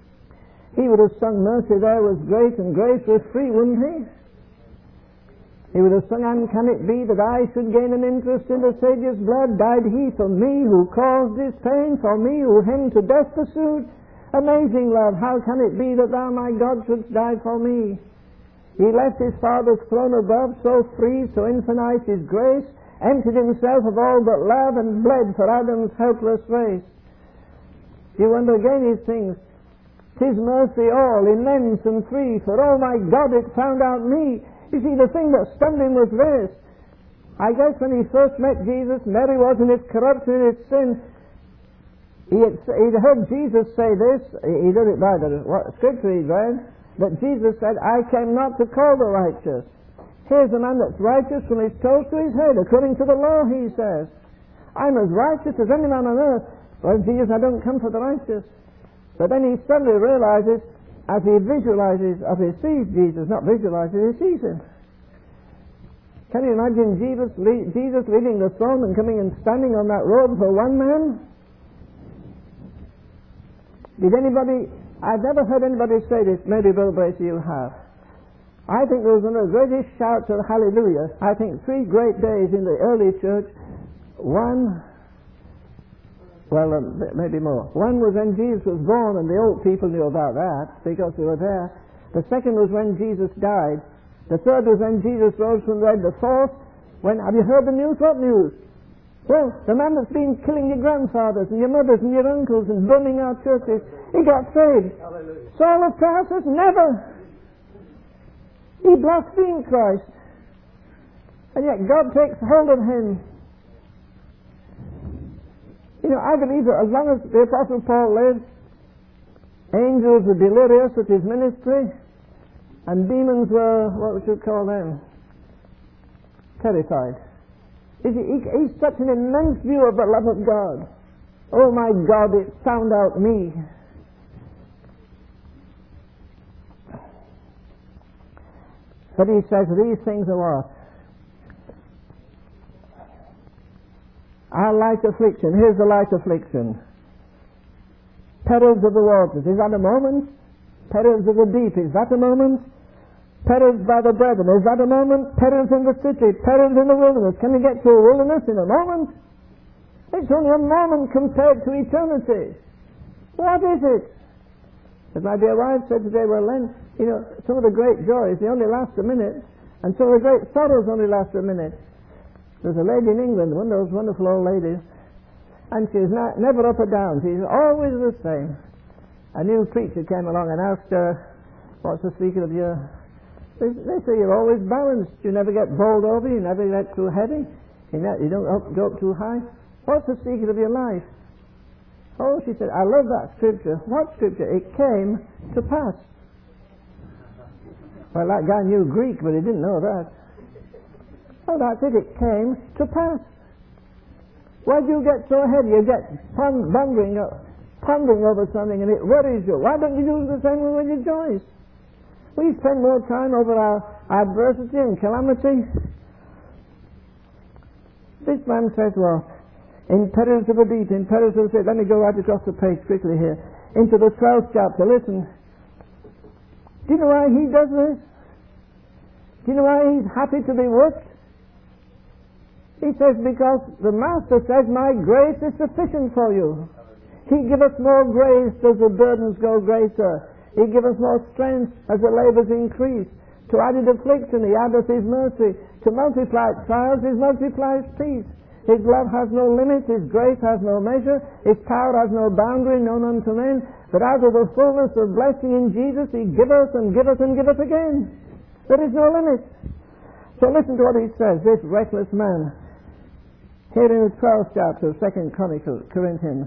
He would have sung mercy there was great and grace was free, wouldn't he? He would have sung, and can it be that I should gain an interest in the Saviour's blood? Died he for me who caused his pain, for me who him to death pursued? Amazing love, how can it be that thou, my God, shouldst die for me? He left his Father's throne above, so free, so infinite his grace, emptied himself of all but love, and bled for Adam's helpless race. You wonder again, he sings, 'tis mercy all, immense and free, for oh my God, it found out me. You see, the thing that stunned him was this. I guess when he first met Jesus, Mary was in its corruption, in its sin. He had, he'd heard Jesus say this, he did it by the what, scripture he'd read, that Jesus said, I came not to call the righteous. Here's a man that's righteous from his toes to his head, according to the law, he says. I'm as righteous as any man on earth. Well, Jesus, I don't come for the righteous. But then he suddenly realizes, as he visualizes, as he sees Jesus, not visualizes, he sees him. Can you imagine Jesus, Jesus leaving the throne and coming and standing on that road for one man? Did anybody, I've never heard anybody say this, maybe Bill Bracey you have. I think there was one of the greatest shouts of hallelujah. I think three great days in the early church. One, well, um, maybe more. One was when Jesus was born, and the old people knew about that because they were there. The second was when Jesus died. The third was when Jesus rose from the dead. The fourth, when, have you heard the news? What news? Well, the man that's been killing your grandfathers and your mothers and your uncles and burning our churches, he got saved. Hallelujah. Saul of Tarsus, never. He blasphemed Christ. And yet God takes hold of him. You know, I believe that as long as the Apostle Paul lived, angels were delirious at his ministry, and demons were, what would you call them? Terrified. He, he, he's such an immense view of the love of God. Oh my God, it found out me. But he says these things are what? Our light affliction. Here's the light affliction. Perils of the waters. Is that a moment? Perils of the deep. Is that a moment? Perils by the brethren. Is that a moment? Perils in the city. Perils in the wilderness. Can you get to a wilderness in a moment? It's only a moment compared to eternity. What is it? As my dear wife said today, well then, you know, some of the great joys, they only last a minute, and some of the great sorrows only last a minute. There's a lady in England, one of those wonderful old ladies, and she's not, never up or down. She's always the same. A new preacher came along and asked her, what's the secret of your... They, they say you're always balanced. You never get bowled over. You never get too heavy. You, ne- you don't up, go up too high. What's the secret of your life? Oh, she said, I love that scripture. What scripture? It came to pass. Well, that guy knew Greek, but he didn't know that. Oh, that's it. It came to pass. Why do you get so heavy? You get pondering, pondering over something and it worries you. Why don't you do the same when you rejoice? We spend more time over our adversity and calamity. This man says, well, in perils of the deep, in perils of the deep. Let me go right across the page quickly here. Into the twelfth chapter. Listen. Do you know why he does this? Do you know why he's happy to be whipped? He says, because the Master says, my grace is sufficient for you. He giveth more grace as the burdens go greater. He giveth more strength as the labours increase. To added affliction, he addeth his mercy. To multiply trials, he multiplies peace. His love has no limit, his grace has no measure, his power has no boundary known unto men. But out of the fullness of blessing in Jesus, he giveth and giveth and giveth again. There is no limit. So listen to what he says, this reckless man. Here in the twelfth chapter of Second Chronicles, Corinthians.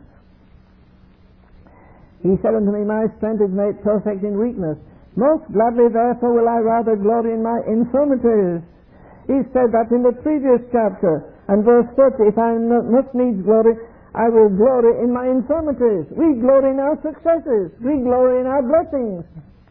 He said unto me, my strength is made perfect in weakness. Most gladly therefore will I rather glory in my infirmities. He said that in the previous chapter, and verse thirty, if I must needs glory, I will glory in my infirmities. We glory in our successes. We glory in our blessings.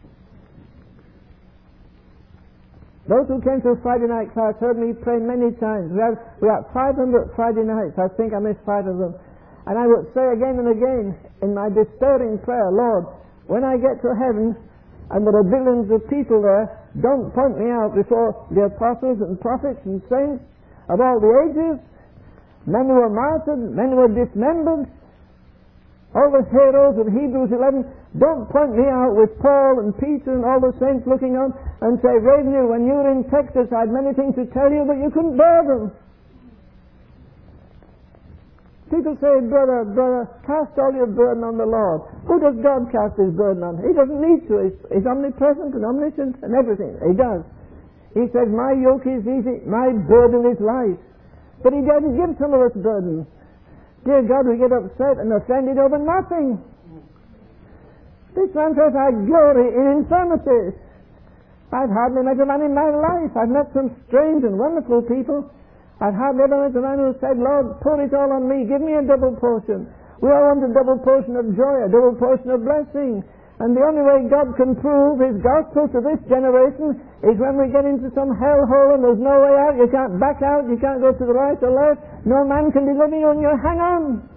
Those who came to a Friday night class heard me pray many times. We had, we had five hundred Friday nights. I think I missed five of them. And I would say again and again in my despairing prayer, Lord, when I get to heaven and there are billions of people there, Don't point me out before the apostles and prophets and saints of all the ages, men who were martyred, men who were dismembered, all the heroes of Hebrews eleven. Don't point me out with Paul and Peter and all the saints looking on and say, Ravenhill, when you were in Texas, I had many things to tell you, but you couldn't bear them. People say, brother, brother, cast all your burden on the Lord. Who does God cast his burden on? He doesn't need to. He's, he's omnipresent and omniscient and everything. He does. He says, my yoke is easy, my burden is light. But he doesn't give some of us burdens. Dear God, we get upset and offended over nothing. This man says, I glory in infirmities. I've hardly met a man in my life. I've met some strange and wonderful people. I've hardly ever met a man who said, Lord, pour it all on me. Give me a double portion. We all want a double portion of joy, a double portion of blessing. And the only way God can prove his gospel to this generation is when we get into some hellhole and there's no way out. You can't back out. You can't go to the right or left. No man can deliver you and you hang on.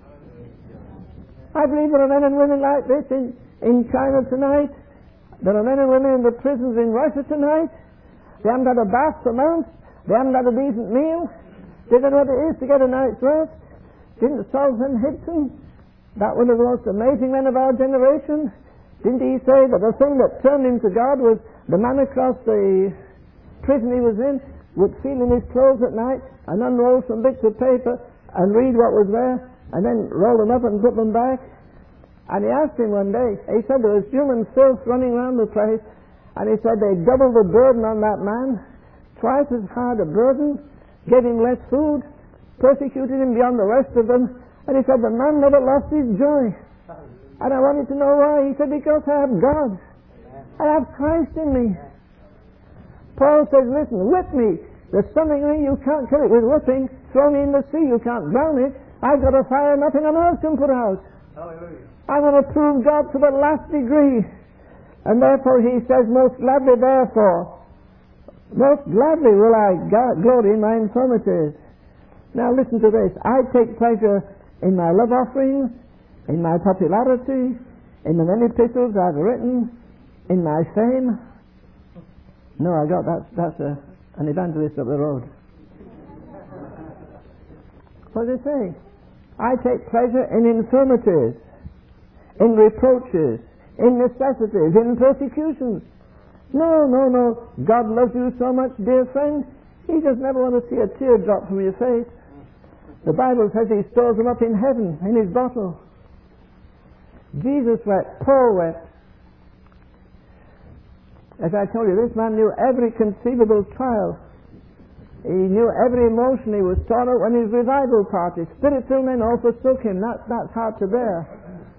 I believe there are men and women like this in, in China tonight. There are men and women in the prisons in Russia tonight. They haven't had a bath for months. They haven't had a decent meal. They don't know what it is to get a night's rest. Didn't Solomon Hibson, that one of the most amazing men of our generation, didn't he say that the thing that turned him to God was the man across the prison he was in would feel in his clothes at night and unroll some bits of paper and read what was there and then roll them up and put them back? And he asked him one day, he said there was human filth running around the place, and he said they doubled the burden on that man, twice as hard a burden, gave him less food, persecuted him beyond the rest of them, and he said the man never lost his joy. And I wanted to know why. He said, because I have God. I have Christ in me. Paul says, listen, whip me. There's something in me, you can't kill it with whipping. Throw me in the sea, you can't drown it. I've got a fire nothing on earth can put out. Hallelujah. I want to prove God to the last degree. And therefore he says, most gladly therefore, most gladly will I glory in my infirmities. Now listen to this. I take pleasure in my love offerings, in my popularity, in the many epistles I've written, in my fame. No, I got that's that's a, an evangelist up the road. What does it say? I take pleasure in infirmities, in reproaches, in necessities, in persecutions. No, no, no. God loves you so much, dear friend. He just never want to see a tear drop from your face. The Bible says he stores them up in heaven, in his bottle. Jesus wept, Paul wept. As I told you, this man knew every conceivable trial. He knew every emotion. He was torn up when his revival party. Spirit-filled men all forsook him. That, that's hard to bear.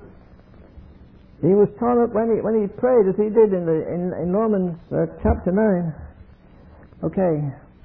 He was torn up when he, when he prayed, as he did in, the, in, in Romans uh, chapter nine. Okay.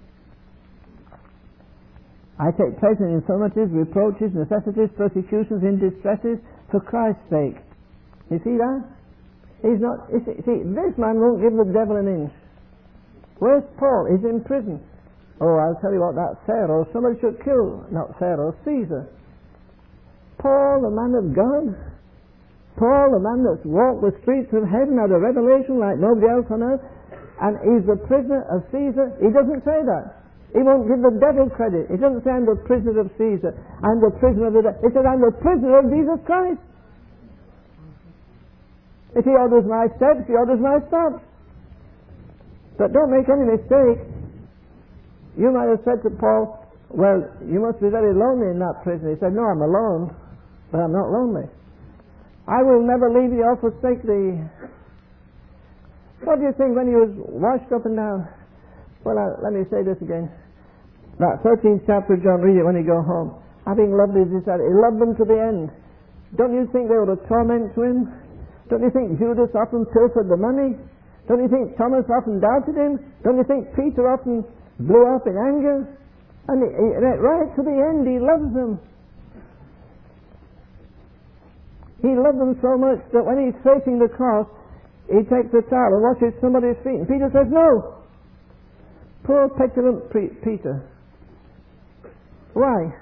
I take pleasure in infirmities, reproaches, necessities, persecutions, in distresses, for Christ's sake. You see that? He's not, you see, see, this man won't give the devil an inch. Where's Paul? He's in prison. Oh, I'll tell you what, that Pharaoh, somebody should kill, not Pharaoh, Caesar. Paul, the man of God. Paul, the man that's walked the streets of heaven, had a revelation like nobody else on earth, and he's the prisoner of Caesar. He doesn't say that. He won't give the devil credit. He doesn't say, I'm the prisoner of Caesar. I'm the prisoner of the devil. He says, I'm the prisoner of Jesus Christ. If he orders my steps, he orders my stops. But don't make any mistake. You might have said to Paul, well, you must be very lonely in that prison. He said, no, I'm alone, but I'm not lonely. I will never leave thee or forsake thee. What do you think when he was washed up and down? Well, uh, let me say this again. That thirteenth chapter of John, read it when you go home. Having loved his disciples, he loved them to the end. Don't you think they were a torment to him? Don't you think Judas often pilfered the money? Don't you think Thomas often doubted him? Don't you think Peter often blew up in anger? And he, he, right to the end, he loves them. He loved them so much that when he's facing the cross, he takes a towel and washes somebody's feet. And Peter says, no. Poor petulant pre- Peter. Why?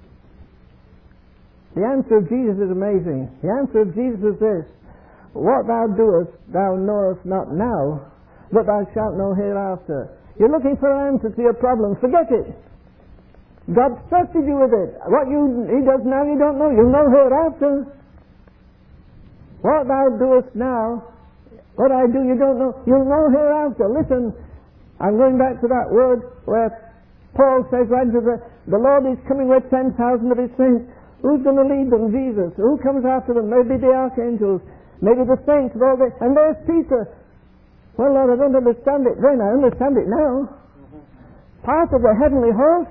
The answer of Jesus is amazing. The answer of Jesus is this: what thou doest, thou knowest not now, but thou shalt know hereafter. You're looking for an answer to your problem. Forget it. God trusted you with it. What you He does now you don't know. You'll know hereafter. What thou doest now, what I do you don't know. You'll know hereafter. Listen, I'm going back to that word where Paul says right to the, the Lord is coming with ten thousand of his saints. Who's going to lead them? Jesus. Who comes after them? Maybe the archangels. Maybe the saints. All the, and there's Peter. Well, Lord, I don't understand it then. I understand it now. Part of the heavenly host.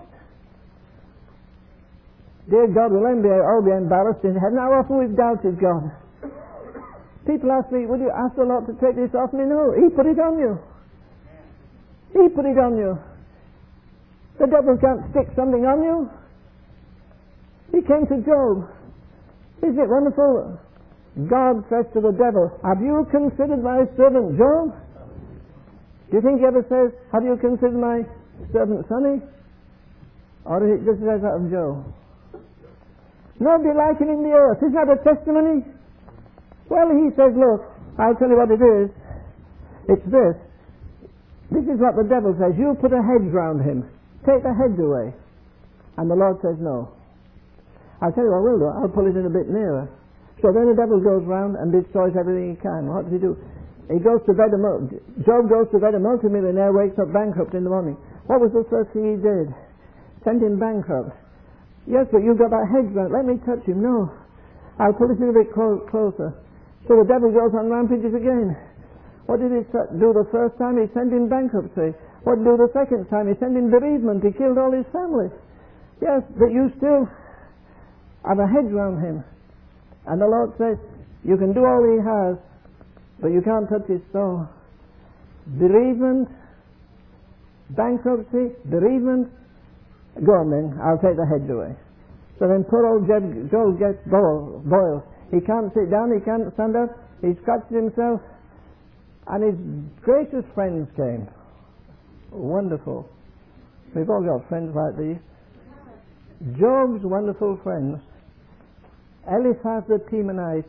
Dear God, we'll all be embarrassed in heaven. How often we've doubted God. People ask me, would you ask the Lord to take this off me? No, He put it on you. He put it on you. The devil can't stick something on you. He came to Job. Isn't it wonderful? God says to the devil, have you considered my servant Job? Do you think he ever says, have you considered my servant Sonny? Or does it just says that of Job? Nobody like him in the earth. Isn't that a testimony? Well, he says, look, I'll tell you what it is. It's this. This is what the devil says. You put a hedge round him. Take the hedge away. And the Lord says, no. I'll tell you what I will do. I'll pull it in a bit nearer. So then the devil goes round and destroys everything he can. What does he do? He goes to bed, a mul- Job goes to bed a multimillionaire, wakes up bankrupt in the morning. What was the first thing he did? Sent him bankrupt. Yes, but you've got that hedge round. Let me touch him. No. I'll pull it in a bit clo- closer. So the devil goes on rampages again. What did he do the first time? He sent him bankruptcy. What did he do the second time? He sent him bereavement. He killed all his family. Yes, but you still have a hedge round him. And the Lord says, you can do all he has, but you can't touch his soul. Bereavement, bankruptcy, bereavement. Go on then, I'll take the hedge away. So then poor old Job, Job gets boiled. He can't sit down, he can't stand up, he scratches himself, and his greatest friends came. Wonderful. We've all got friends like these. Job's wonderful friends, Eliphaz the Temanite,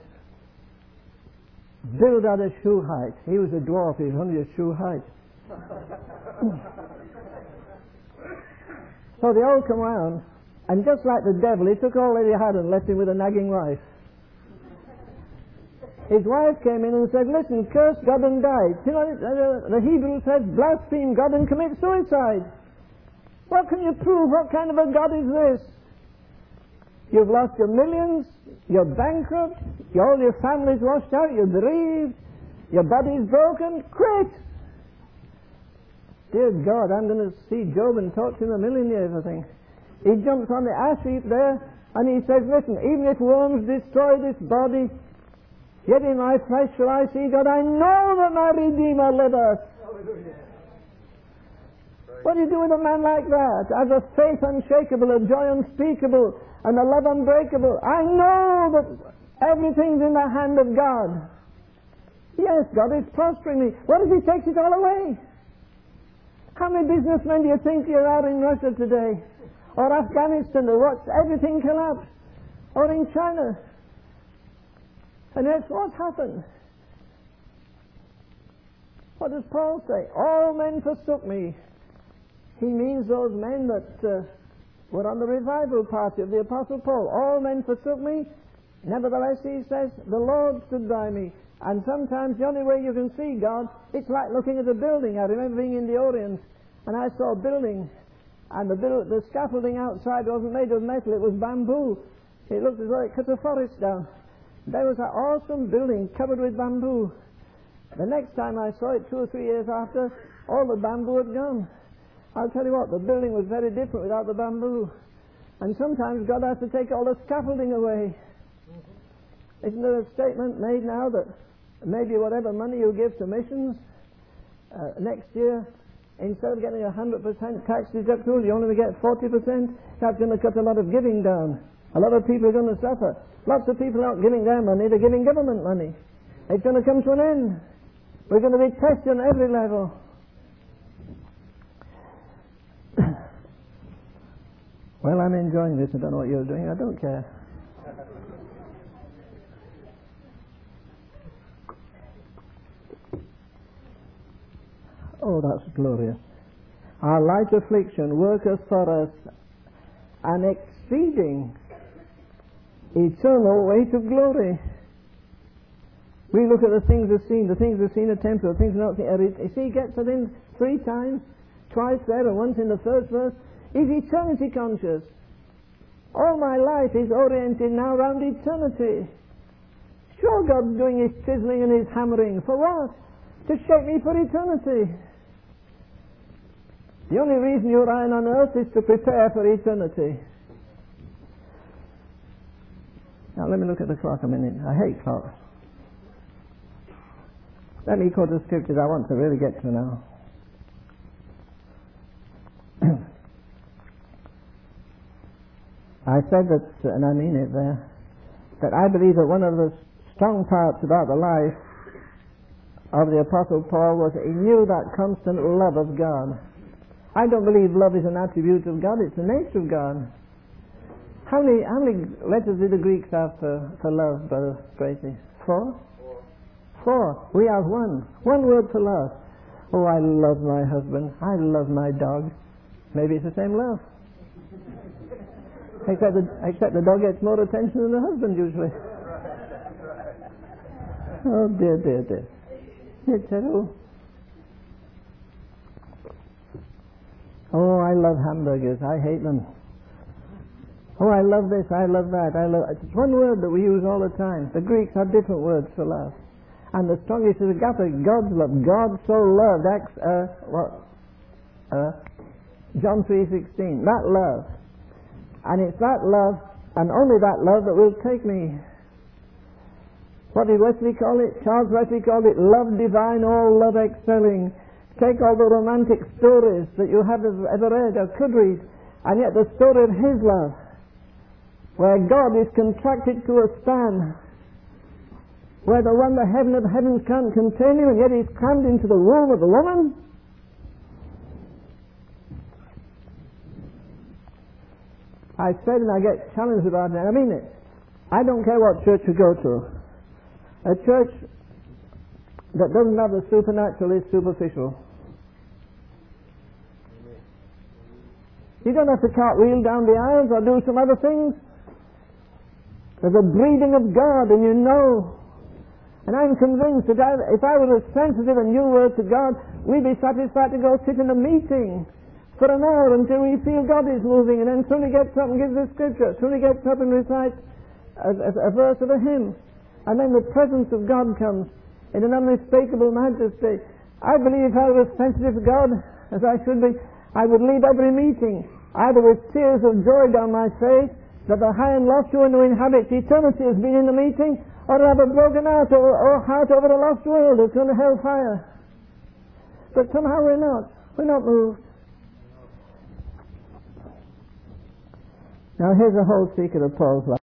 Bildad a Shuhite. He was a dwarf, he was only a Shuhite. So they all come round, and just like the devil, he took all that he had and left him with a nagging wife. His wife came in and said, listen, curse God and die. You know, the Hebrew says, blaspheme God and commit suicide. What can you prove? What kind of a God is this? You've lost your millions, you're bankrupt, all your family's washed out, you're bereaved, your body's broken, quit! Dear God, I'm going to see Job and talk to him a million years, I think. He jumps on the ash heap there, and he says, listen, even if worms destroy this body, yet in my flesh shall I see God. I know that my Redeemer liveth. Hallelujah. What do you do with a man like that? Has a faith unshakable, a joy unspeakable, and a love unbreakable. I know that everything's in the hand of God. Yes, God is prospering me. What if He takes it all away? How many businessmen do you think are out in Russia today? Or Afghanistan, or what's everything collapsed? Or in China? And that's what happened. What does Paul say? All men forsook me. He means those men that uh, were on the revival party of the Apostle Paul. All men forsook me. Nevertheless, he says, the Lord stood by me. And sometimes the only way you can see God, it's like looking at a building. I remember being in the Orient, and I saw a building, and the, build, the scaffolding outside wasn't made of metal, it was bamboo. It looked as though it cut a forest down. There was an awesome building covered with bamboo. The next time I saw it, two or three years after, all the bamboo had gone. I'll tell you what, the building was very different without the bamboo. And sometimes God has to take all the scaffolding away. Mm-hmm. Isn't there a statement made now that maybe whatever money you give to missions, uh, next year, instead of getting a one hundred percent tax deductible, you only get forty percent? That's going to cut a lot of giving down. A lot of people are going to suffer. Lots of people aren't giving their money, they're giving government money. It's going to come to an end. We're going to be tested on every level. Well, I'm enjoying this. I don't know what you're doing. I don't care. Oh, that's glorious. Our light affliction worketh for us an exceeding eternal weight of glory. We look at the things we've seen, the things we've seen are temporal, the things we've not seen. You see, he gets it in three times, twice there and once in the first verse. He's eternity conscious. All my life is oriented now around eternity. Sure, God's doing his chiseling and his hammering. For what? To shape me for eternity. The only reason you're lying on earth is to prepare for eternity. Now let me look at the clock a minute. I hate clocks. Let me quote the scriptures I want to really get to now. I said that, and I mean it there, that I believe that one of the strong parts about the life of the Apostle Paul was that he knew that constant love of God. I don't believe love is an attribute of God, it's the nature of God. How many, how many letters did the Greeks have for, for love, Brother Tracy? Four? Four. Four. We have one. One word for love. Oh, I love my husband. I love my dog. Maybe it's the same love. Except the, except the dog gets more attention than the husband usually. Oh dear, dear, dear. It's terrible. Oh, I love hamburgers. I hate them. Oh, I love this. I love that. I love. It's one word that we use all the time. The Greeks have different words for love, and the strongest is agape, God's love. God so loved. Acts, uh, what? Uh, John three sixteen. That love. And it's that love, and only that love, that will take me. What did Wesley call it? Charles Wesley called it love divine, all love excelling. Take all the romantic stories that you have ever read or could read, and yet the story of his love, where God is contracted to a span, where the one the heaven of heavens can't contain him, and yet he's crammed into the womb of the woman. I said, and I get challenged about it, and I mean it. I don't care what church you go to. A church that doesn't have the supernatural is superficial. You don't have to cartwheel down the aisles or do some other things. There's a breathing of God, and you know. And I'm convinced that I, if I were as sensitive and you were to God, we'd be satisfied to go sit in a meeting for an hour until we feel God is moving, and then somebody gets up and gives the scripture, somebody gets up and recites a, a, a verse of a hymn, and then the presence of God comes in an unmistakable majesty. I believe if I was sensitive to God, as I should be, I would leave every meeting either with tears of joy down my face that the high and lofty one who inhabits eternity has been in the meeting, or have a broken heart or, or heart over a lost world that's going to hellfire. But somehow we're not. We're not moved. Now here's the whole secret of Paul's life.